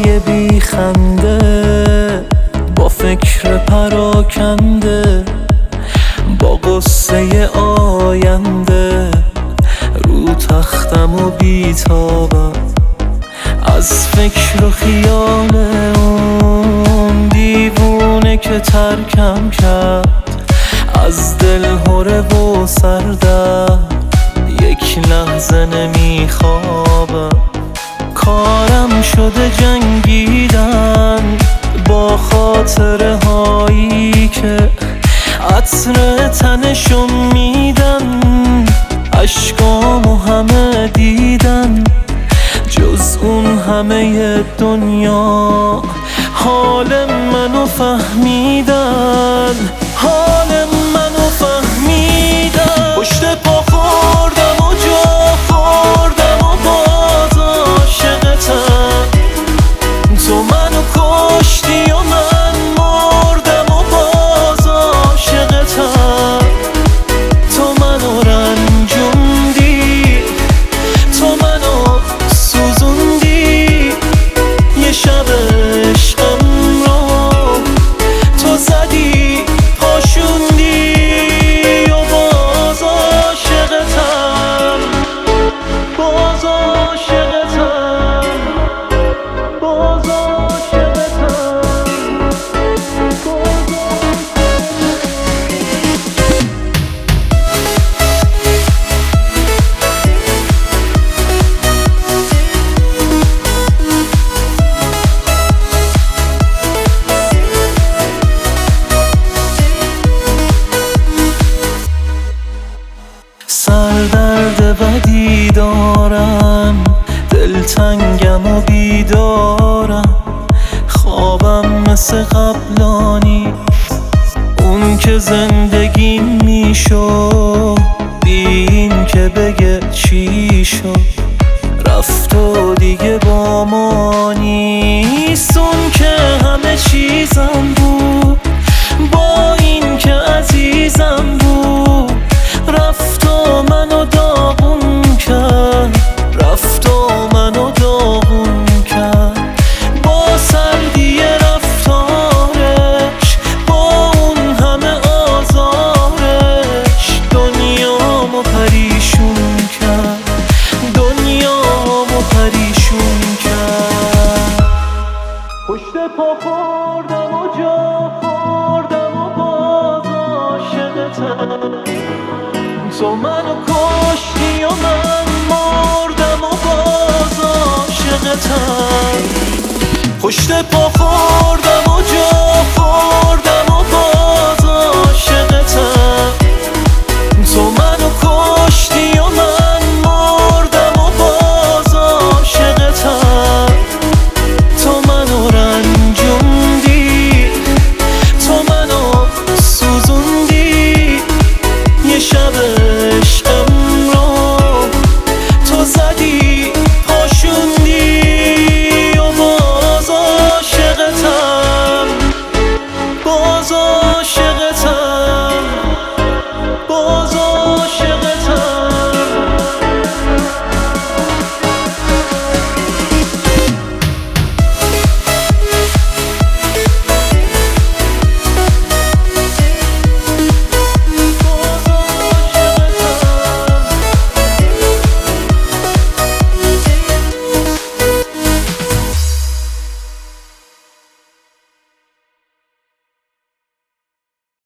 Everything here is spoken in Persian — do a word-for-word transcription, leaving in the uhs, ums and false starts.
روزای بی خنده، با فکر پراکنده، با قصه آینده، رو تختم و بیتابم از فکر و خیال اون دیوونه که ترکم کرد. از دل هره و سردم یک لحظه نمیخوابم. کارم شده جنگیدن با خاطره هایی که عطر تنشون میدن. اشکامو همه دیدن جز اون همه دنیا. حال منو فهمیدن، حال منو فهمیدن. پشت پا خوردم و جا خوردم و باز عاشقتم. تو منو کشتی و من مردم و باز عاشقتم. تو منو رنجوندی، تو منو سوزوندی. یه شب عشقم رو تو زدی پاشوندی و باز عاشقتم، باز عاشقتم، باز عاشقتم، باز سردرد بدی دارم، دلتنگم و بیدارم. خوابم مثل قبلانی، اون که زندگی میشو بی این که بگه چی شد. رفت و دیگه با ما نیست اون که همه چیزم بود. با این که عزیزم بود رفت و منو داغون کرد، رفت و منو داغون کرد. با سردی رفتارش، با اون همه آزارش، دنیامو پریشون کرد، دنیامو پریشون کرد. پشت پا خوردم و جا خوردم و باز عاشقتم. تو منو کشتی و من مردم و باز عاشقتم. پشت پا خوردم